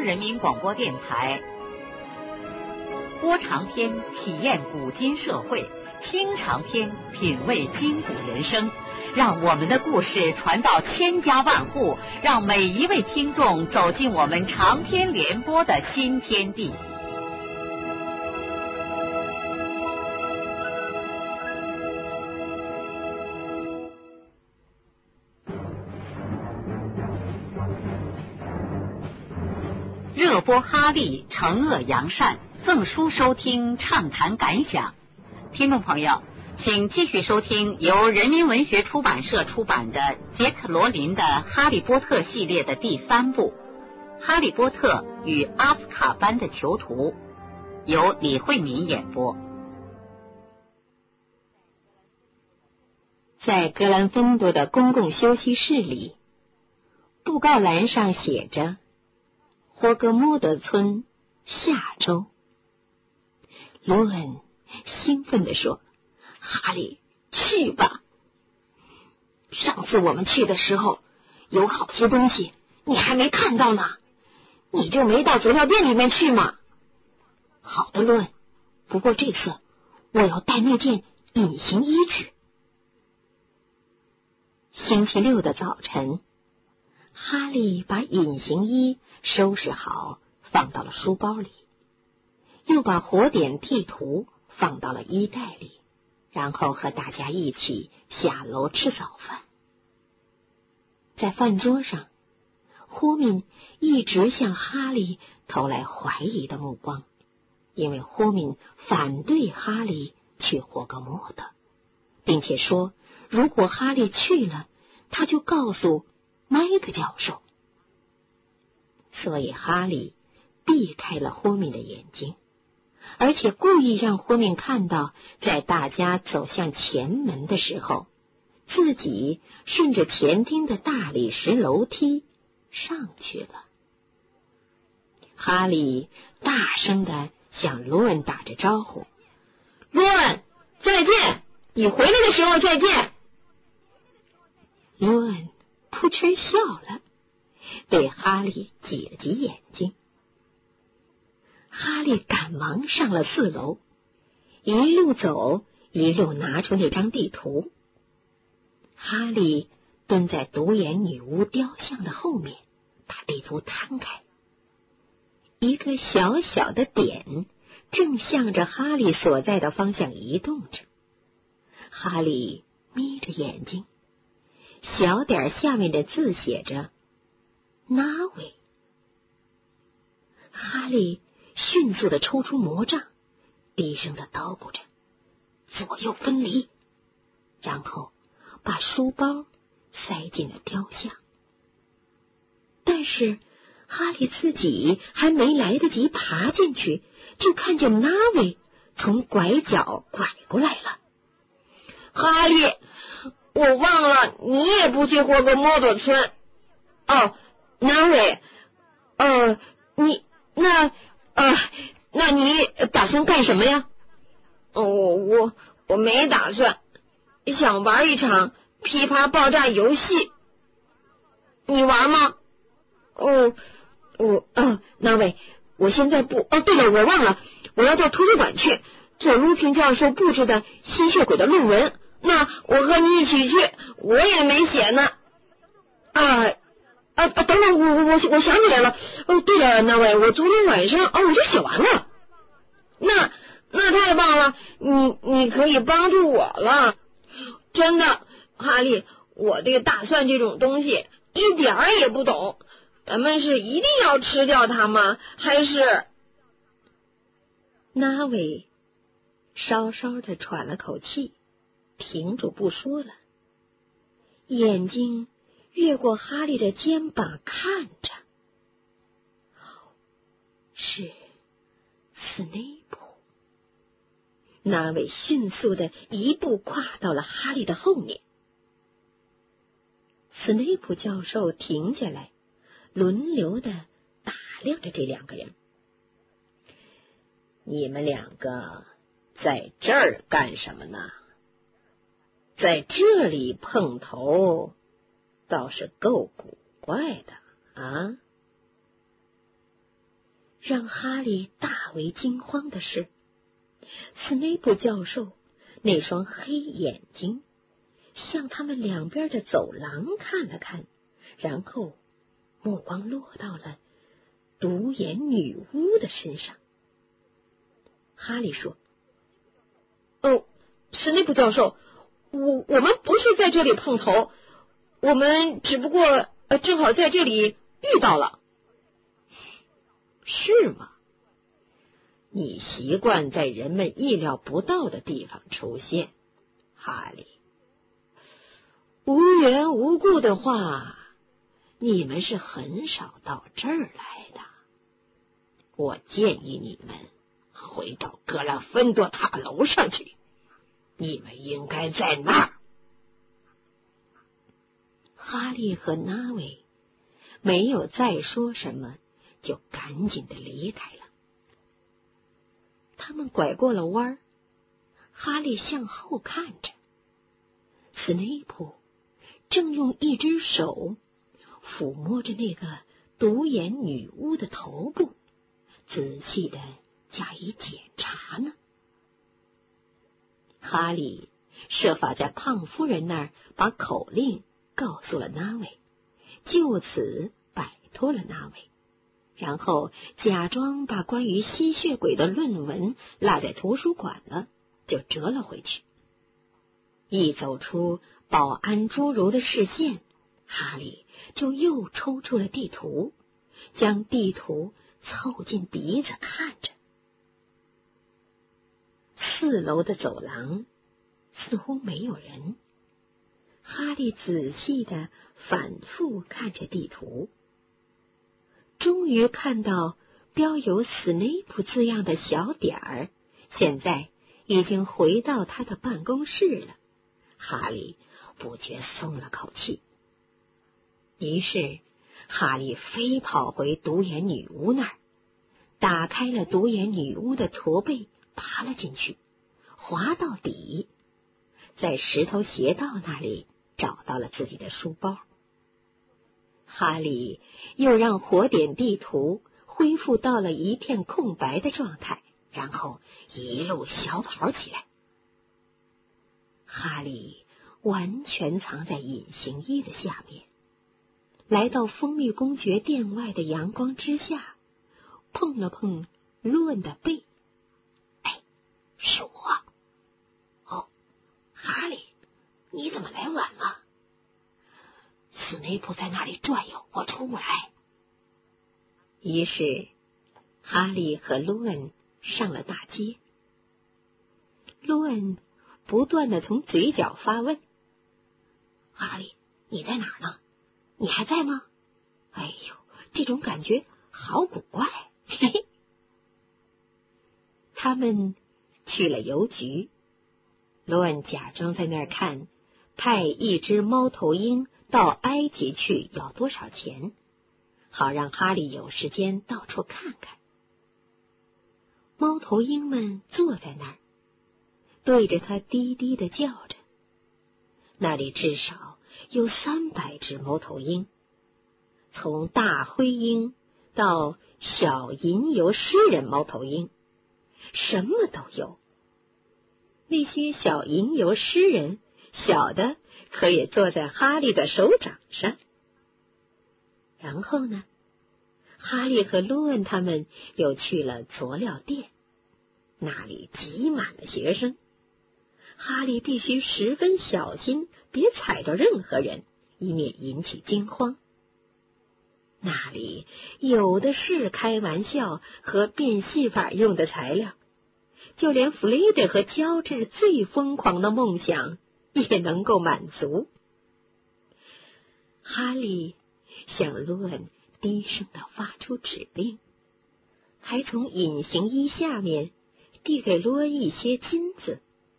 人民广播电台。播长篇体验古今社会，听长篇品味今古人生，让我们的故事传到千家万户，让每一位听众走进我们长篇联播的新天地。热播哈利惩恶扬善，赠书收听，畅谈感想。听众朋友，请继续收听由人民文学出版社出版的杰克·罗琳的《哈利波特》系列的第3部《哈利波特与阿斯卡班的囚徒》，由李慧敏演播。 在格兰芬多的公共休息室里，布告栏上写着霍格莫德村下周。罗恩兴奋地说：哈利，去吧！上次我们去的时候，有好些东西你还没看到呢，你就没到佐料店里面去吗？好的，罗恩，不过这次我要带那件隐形衣去。星期六的早晨，哈利把隐形衣收拾好，放到了书包里，又把火点地图放到了衣袋里，然后和大家一起下楼吃早饭。在饭桌上，霍敏一直向哈利投来怀疑的目光，因为霍敏反对哈利去霍格莫德，并且说如果哈利去了，他就告诉麦克教授。所以哈利避开了霍敏的眼睛，而且故意让霍敏看到，在大家走向前门的时候，自己顺着前厅的大理石楼梯上去了。哈利大声地向罗恩打着招呼：罗恩，再见！你回来的时候再见！罗恩扑哧笑了，对哈利挤了挤眼睛。哈利赶忙上了4楼，一路走一路拿出那张地图。哈利蹲在独眼女巫雕像的后面，把地图摊开。一个小小的点正向着哈利所在的方向移动着。哈利眯着眼睛，小点下面的字写着纳维。哈利迅速地抽出魔杖，低声地叨咕着左右分离，然后把书包塞进了雕像。但是哈利自己还没来得及爬进去，就看见纳维从拐角拐过来了。哈利，我忘了你也不去霍格莫德村。哦，纳维，那你打算干什么呀？我没打算，想玩一场噼啪爆炸游戏。你玩吗？纳维，我现在不。对了，我忘了，我要到图书馆去做卢平教授布置的吸血鬼的论文。那我和你一起去，我也没写呢。等等，我想起来了。对了，纳维，我昨天晚上我就写完了。那太棒了，你可以帮助我了。真的，哈利，我这个大蒜这种东西一点儿也不懂。咱们是一定要吃掉它吗？还是？纳维稍稍的喘了口气，停住不说了，眼睛越过哈利的肩膀看着。是斯内普。纳维迅速的一步跨到了哈利的后面。斯内普教授停下来，轮流的打量着这2个人。你们2个在这儿干什么呢？在这里碰头倒是够古怪的啊！ 让哈利大为惊慌的是，斯内普教授那双黑眼睛向他们两边的走廊看了看，然后目光落到了独眼女巫的身上。哈利说：“哦，史内普教授，我们不是在这里碰头，我们只不过正好在这里遇到了。”“是吗？你习惯在人们意料不到的地方出现，哈利。无缘无故的话，你们是很少到这儿来的。我建议你们回到格兰芬多塔楼上去，你们应该在那儿。”哈利和纳维没有再说什么，就赶紧的离开了。他们拐过了弯儿，哈利向后看着，斯内普正用一只手抚摸着那个独眼女巫的头部，仔细的加以检查呢。哈利设法在胖夫人那儿把口令告诉了纳维，就此摆脱了纳维，然后假装把关于吸血鬼的论文落在图书馆了，就折了回去。一走出保安侏儒的视线，哈利就又抽出了地图，将地图凑近鼻子看着。4楼的走廊似乎没有人，哈利仔细的反复看着地图，终于看到标有史内普字样的小点儿，现在已经回到他的办公室了。哈利不觉松了口气，于是哈利飞跑回独眼女巫那儿，打开了独眼女巫的驼背，爬了进去，滑到底，在石头斜道那里找到了自己的书包。哈利又让火点地图恢复到了一片空白的状态，然后一路小跑起来。哈利完全藏在隐形衣的下面，来到蜂蜜公爵殿外的阳光之下，碰了碰罗恩的背。“哎，是我。”“哦，哈利，你怎么来晚了？”“斯内普在那里转悠，我出不来。”于是哈利和罗恩上了大街。罗恩不断的从嘴角发问：“哈利，你在哪儿呢？你还在吗？哎呦，这种感觉好古怪。”嘿嘿。他们去了邮局，罗恩假装在那儿看派一只猫头鹰到埃及去要多少钱，好让哈利有时间到处看看。猫头鹰们坐在那儿，对着他低低的叫着。那里至少有300只猫头鹰，从大灰鹰到小吟游诗人猫头鹰，什么都有。那些小吟游诗人，小的可以坐在哈利的手掌上。然后呢，哈利和罗恩他们又去了佐料店，那里挤满了学生。哈利必须十分小心，别踩到任何人，以免引起惊慌。那里有的是开玩笑和变戏法用的材料，就连弗雷德和乔治最疯狂的梦想也能够满足。哈利向罗恩低声的发出指令，还从隐形衣下面递给罗恩一些金子。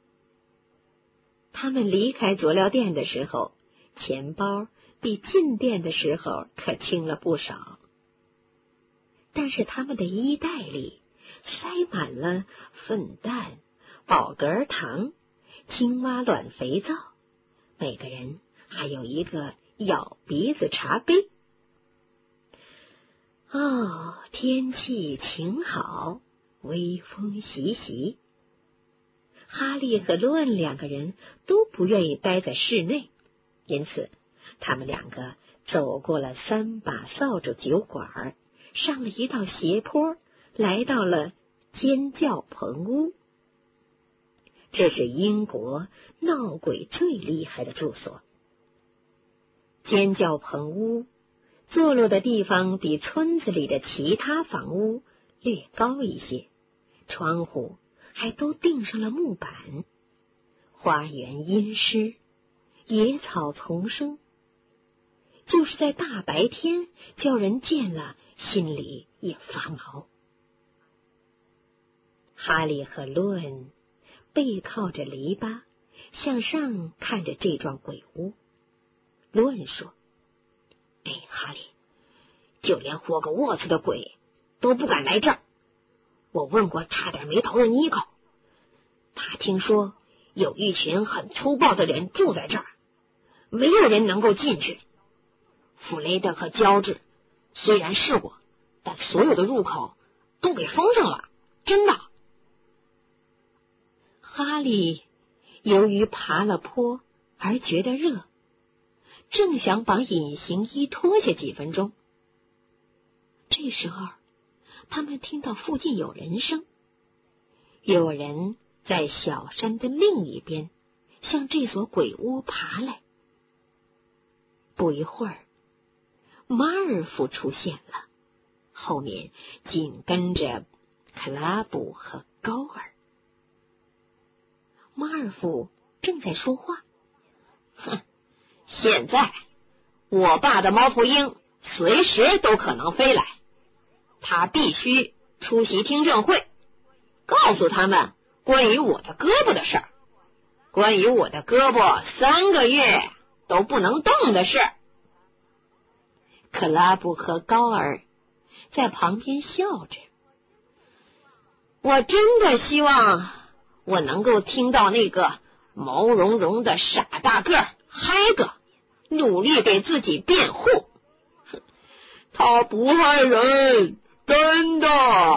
他们离开佐料店的时候，钱包比进店的时候可轻了不少，但是他们的衣袋里塞满了粪蛋、宝格糖、青蛙卵肥皂，每个人还有一个咬鼻子茶杯。 哦，天气晴好，微风习习。哈利和罗恩两个人都不愿意待在室内，因此他们两个走过了3把扫帚酒馆，上了一道斜坡，来到了尖叫棚屋。这是英国闹鬼最厉害的住所。尖叫棚屋坐落的地方比村子里的其他房屋略高一些，窗户还都钉上了木板，花园阴湿，野草丛生，就是在大白天叫人见了心里也发毛。哈利和罗恩背靠着篱笆，向上看着这幢鬼屋。罗恩说：“哎，哈利，就连霍格沃茨的鬼都不敢来这儿。我问过差点没逃的尼克，他听说有一群很粗暴的人住在这儿，没有人能够进去。弗雷德和乔治虽然试过，但所有的入口都给封上了，真的。”哈利由于爬了坡而觉得热，正想把隐形衣脱下几分钟，这时候他们听到附近有人声，有人在小山的另一边向这所鬼屋爬来。不一会儿，马尔福出现了，后面紧跟着克拉布和高尔。马尔福正在说话：“哼，现在我爸的猫头鹰随时都可能飞来，他必须出席听证会，告诉他们关于我的胳膊的事儿，关于我的胳膊3个月都不能动的事。”克拉布和高尔在旁边笑着：“我真的希望我能够听到那个毛茸茸的傻大个嗨个努力给自己辩护。他不害人，真的。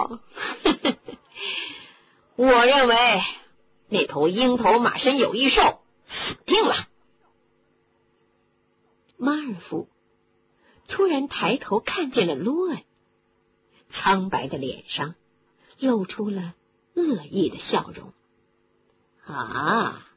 我认为那头鹰头马身有异兽死定了。”马尔福突然抬头看见了罗恩，苍白的脸上露出了恶意的笑容。“啊，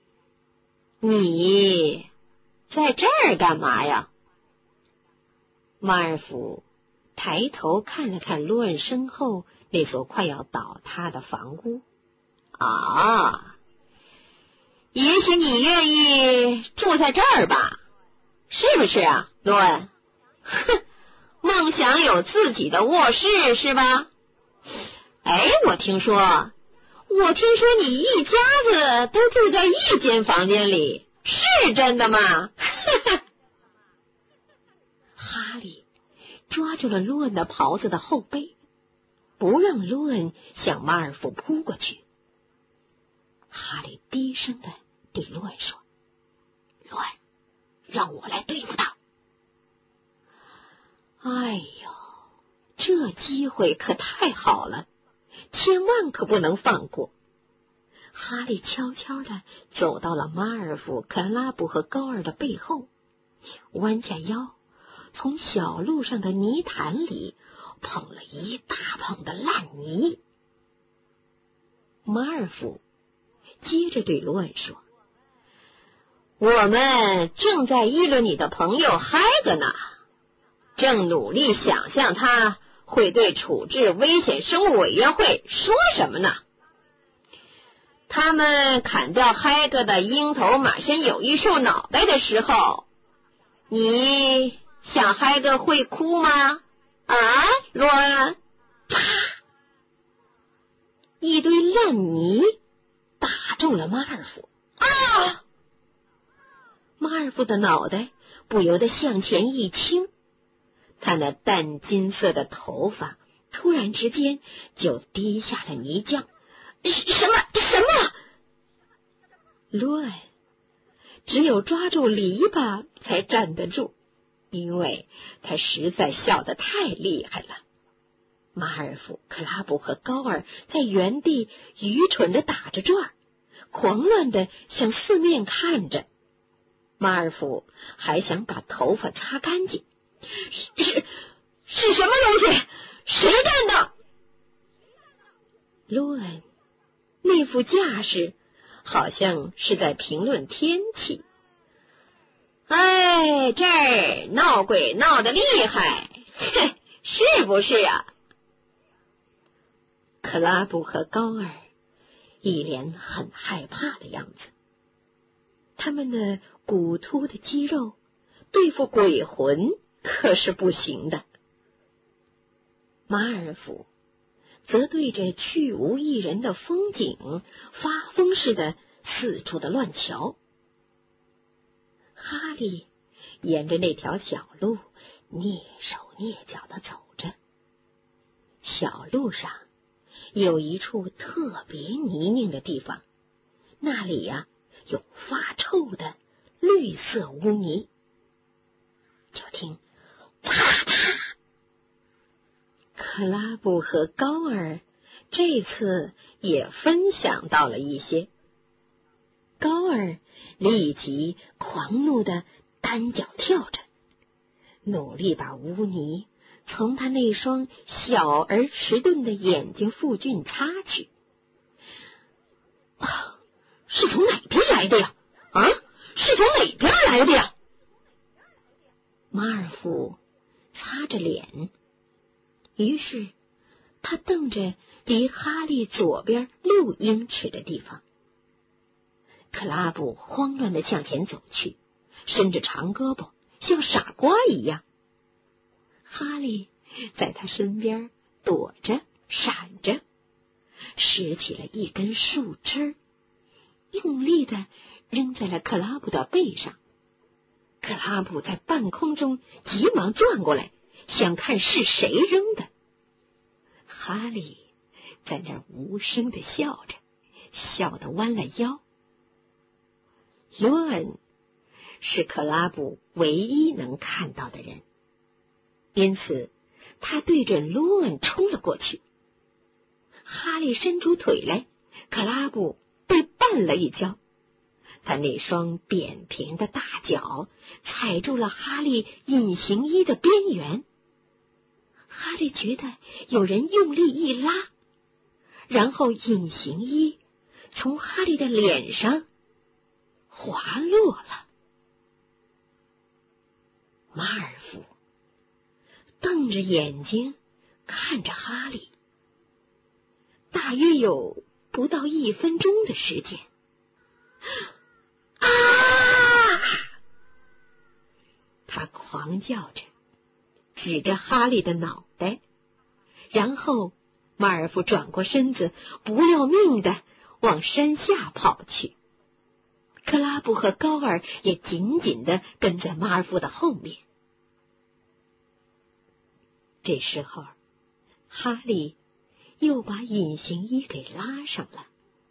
你在这儿干嘛呀？”马尔福抬头看了看罗恩身后那所快要倒塌的房屋。“啊，也许你愿意住在这儿吧，是不是啊，罗恩？哼，梦想有自己的卧室是吧？哎，我听说你一家子都住在一间房间里，是真的吗？”哈利抓住了罗恩的袍子的后背，不让罗恩向马尔福扑过去。哈利低声的对罗恩说：“罗恩，让我来对付他。”哎呦，这机会可太好了，千万可不能放过。哈利悄悄地走到了马尔福、克拉布和高尔的背后，弯下腰，从小路上的泥潭里捧了一大捧的烂泥。马尔福接着对罗恩说：“我们正在议论你的朋友嗨格呢，正努力想象他会对处置危险生物委员会说什么呢。他们砍掉嗨格的鹰头马身有翼兽脑袋的时候，你想嗨格会哭吗？啊，罗恩！”啪！一堆烂泥打中了马尔福。啊！马尔福的脑袋不由得向前一倾，他那淡金色的头发突然之间就滴下了泥浆。什么？罗恩只有抓住篱笆才站得住， 因为他实在笑得太厉害了。马尔福、克拉布和高尔在原地愚蠢地打着转，狂乱地向四面看着。马尔福还想把头发擦干净。是什么东西？谁干的？卢恩那副架势好像是在评论天气。哎，这儿闹鬼闹得厉害，是不是啊？克拉布和高尔一脸很害怕的样子，他们那骨突的肌肉对付鬼魂可是不行的。马尔福则对着去无一人的风景发疯似的四处的乱瞧。哈利沿着那条小路蹑手蹑脚的走着，小路上有一处特别泥泞的地方，那里呀，有发臭的绿色污泥。就听啪嗒，克拉布和高尔这次也分享到了一些。高尔立即狂怒的单脚跳着，努力把污泥从他那双小而迟钝的眼睛附近擦去。是从哪边来的呀？是从哪边来的呀？马尔福擦着脸，于是他瞪着离哈利左边6英尺的地方。克拉布慌乱地向前走去，伸着长胳膊，像傻瓜一样。哈利在他身边躲着闪着，拾起了一根树枝，用力地扔在了克拉布的背上。克拉布在半空中急忙转过来，想看是谁扔的。哈利在那儿无声地笑着，笑得弯了腰。罗恩是克拉布唯一能看到的人，因此他对着罗恩冲了过去。哈利伸出腿来，克拉布被绊了一跤，他那双扁平的大脚踩住了哈利隐形衣的边缘。哈利觉得有人用力一拉，然后隐形衣从哈利的脸上滑落了。马尔福瞪着眼睛看着哈利，大约有不到1分钟的时间。他狂叫着，指着哈利的脑袋，然后马尔福转过身子，不要命的往山下跑去。克拉布和高尔也紧紧的跟在马尔福的后面。这时候，哈利又把隐形衣给拉上了，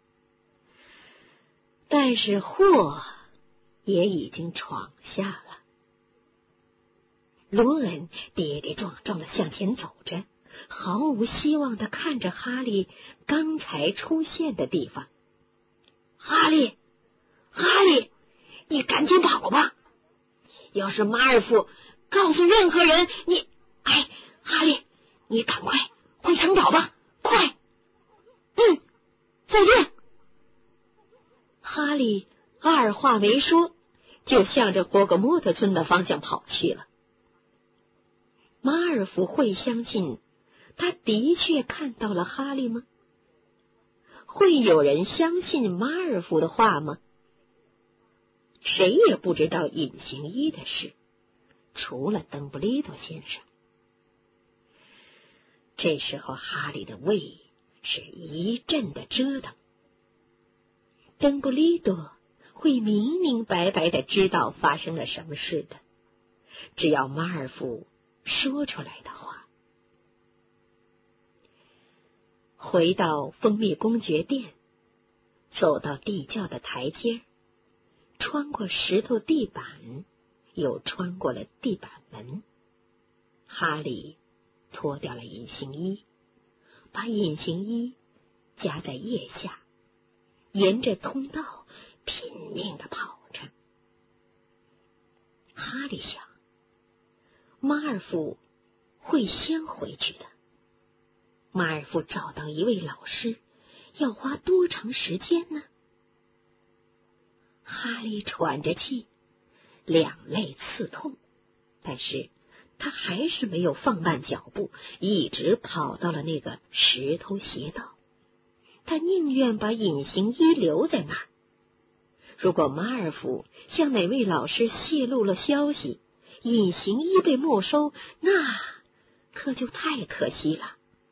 但是祸也已经闯下了。罗恩跌跌撞撞的向前走着，毫无希望的看着哈利刚才出现的地方。哈利，你赶紧跑吧！要是马尔福告诉任何人哈利，你赶快回城堡吧，快！再见！哈利二话没说，就向着霍格莫特村的方向跑去了。马尔福会相信他的确看到了哈利吗？会有人相信马尔福的话吗？谁也不知道隐形衣的事，除了邓布利多先生。这时候哈利的胃是一阵的折腾。邓布利多会明明白白的知道发生了什么事的，只要马尔福说出来的话。回到蜂蜜公爵殿，走到地窖的台阶，穿过石头地板， 又穿过了地板门。哈利脱掉了隐形衣，把隐形衣夹在腋下，沿着通道拼命地跑着。哈利想，马尔福会先回去的。马尔福找到一位老师，要花多长时间呢？哈利喘着气，两肋刺痛，但是他还是没有放慢脚步，一直跑到了那个石头斜道。他宁愿把隐形衣留在那儿。如果马尔福向哪位老师泄露了消息，隐形衣被没收，那可就太可惜了。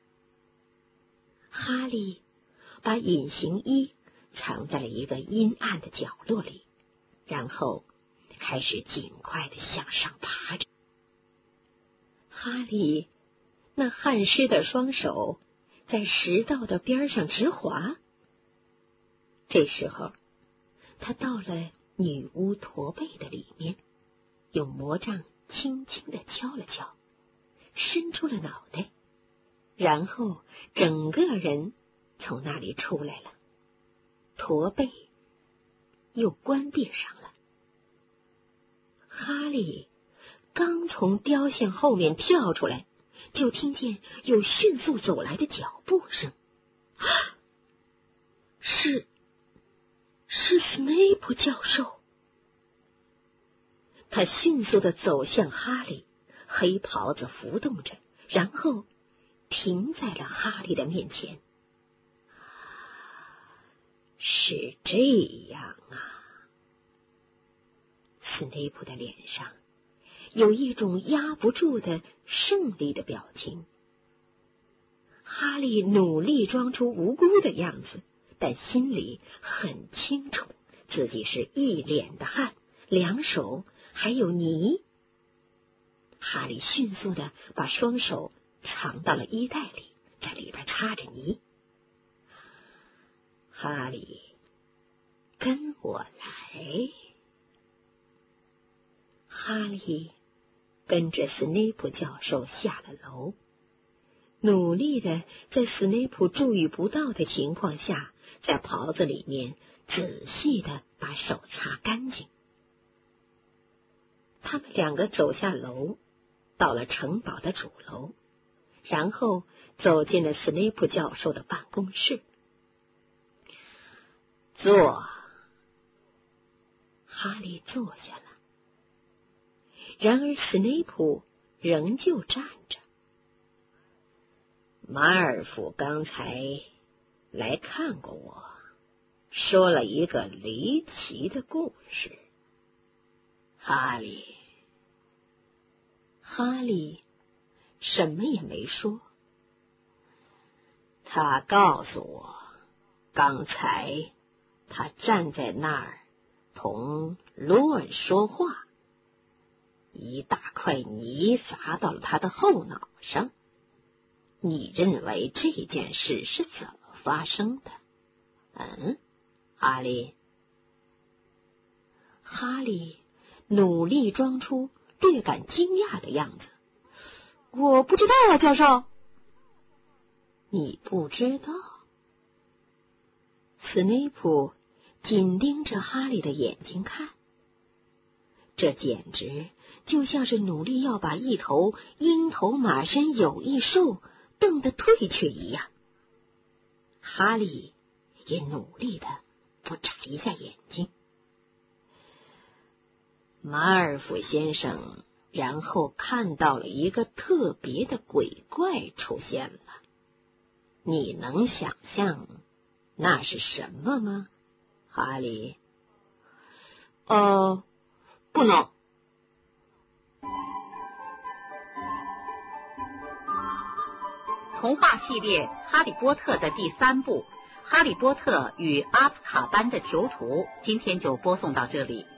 哈利把隐形衣藏在了一个阴暗的角落里，然后开始尽快地向上爬着。哈利那汗湿的双手在石道的边上直滑。这时候，他到了女巫驼背的里面，用魔杖轻轻地敲了敲，伸出了脑袋，然后整个人从那里出来了，驼背又关闭上了。哈利刚从雕像后面跳出来，就听见有迅速走来的脚步声。是斯内普教授。他迅速地走向哈利，黑袍子浮动着，然后停在了哈利的面前。是这样啊。斯内普的脸上有一种压不住的胜利的表情。哈利努力装出无辜的样子，但心里很清楚自己是一脸的汗，两手还有泥。哈利迅速地把双手藏到了衣袋里，在里边擦着泥。哈利，跟我来。哈利跟着斯内普教授下了楼，努力的在斯内普注意不到的情况下，在袍子里面仔细的把手擦干净。他们两个走下楼，到了城堡的主楼，然后走进了斯内普教授的办公室。坐。哈利坐下了。然而斯内普仍旧站着。马尔福刚才来看过我，说了一个离奇的故事。哈利什么也没说。他告诉我，刚才他站在那儿同罗恩说话，一大块泥砸到了他的后脑上。你认为这件事是怎么发生的？哈利？哈利努力装出略感惊讶的样子。我不知道啊，教授。你不知道？斯内普紧盯着哈利的眼睛看，这简直就像是努力要把一头鹰头马身有翼兽瞪得退却一样。哈利也努力的不眨一下眼睛。马尔福先生然后看到了一个特别的鬼怪出现了。你能想象那是什么吗，哈利？不能。 童话系列《哈利波特》的第3部《哈利波特与阿兹卡班的囚徒》今天就播送到这里。